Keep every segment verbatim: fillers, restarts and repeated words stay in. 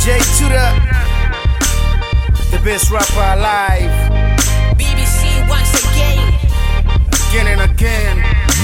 J Tuda, the best rapper alive. B B C once again, again and again.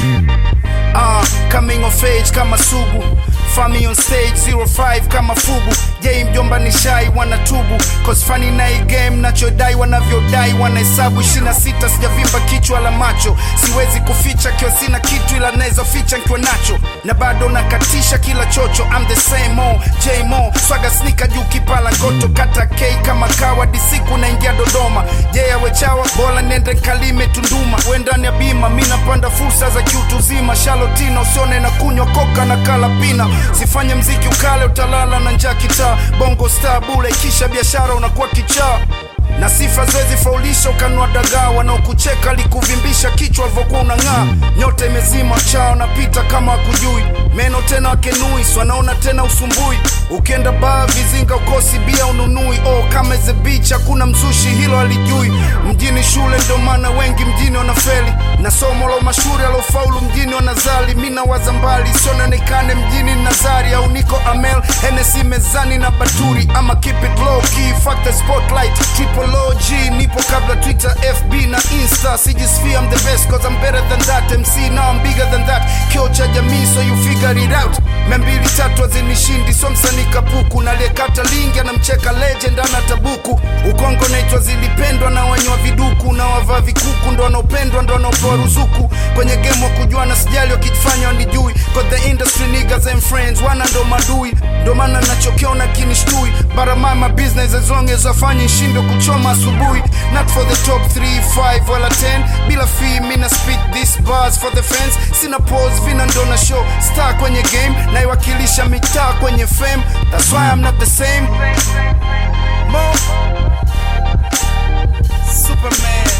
Uh, coming of age kama Sugu, Fami on stage zero five kama Fubu. Game mjomba ni shy wanatubu, cause funny na hii game nachodai wanavyodai wanahesabu. ishirini na sita sijavimba kichwa la macho, siwezi kuficha kio sina kitu ila naweza ficha nikiwa nacho, na bado nakatisha kila chocho. I'm the same old J Mo, swaga sneaker juu kipala goto, kata K kama kawa disiku naingia Dodoma. Je ya wechawa bola nende kalime Tunduma, wendani ya bima mina panda fursa za kiutu zima. Shalotino usione na kunywa koka na kalapina, sifanye mziki ukale utalala na njaa kitaa. Bongo star bule kisha biashara unakuwa kichaa, na sifa zoezi faulisha ukanua dagaa. Wanaokucheka likuvimbisha kichwa alivyokuwa unang'aa. Nyote imezima chao napita kama wakujui, meno tena wakenui wanaona tena usumbui. Ukienda baa vizinga ukosi bia ununui. Oh kama the beach hakuna mzushi hilo alijui. Mjini shule ndo maana wengi mjini wanafeli, na somo la mashuri alofaulu mjini wanazali. Mina wazambali sionekane mjini Nazari, au niko Amel Hennessy mezani na baturi. Ama keep it low key, fuck the spotlight. Triple O G nipo kabla Twitter, F B na Insta. Sijisfia I'm the best cause I'm better than that. M C now I'm bigger than that. Kio cha jamii so you figure it out. Membili tatu azinishindi so msani kapuku, na liekata lingi anamcheka legend ana tabuku. Ukongo naitwa zilipendwa na wanywa viduku, na wavaa vikuku ndo wanaopendwa ndo wanaopewa ruzuku. Kwenye game wa kujua na sijali wakifanya wanijui, cause the industry niggas and friends wana ndo madui. Ndo maana nachokiona kinishtui, but I'm my business as long as wafanye nshindo kuchoma asubuhi. Not for the top three, five wala ten, bila fee mina spit these bars for the fans. Sina pause vina ndo na show star kwenye game, na iwakilisha mitaa kwenye fame. That's why I'm not the same. Mo Superman.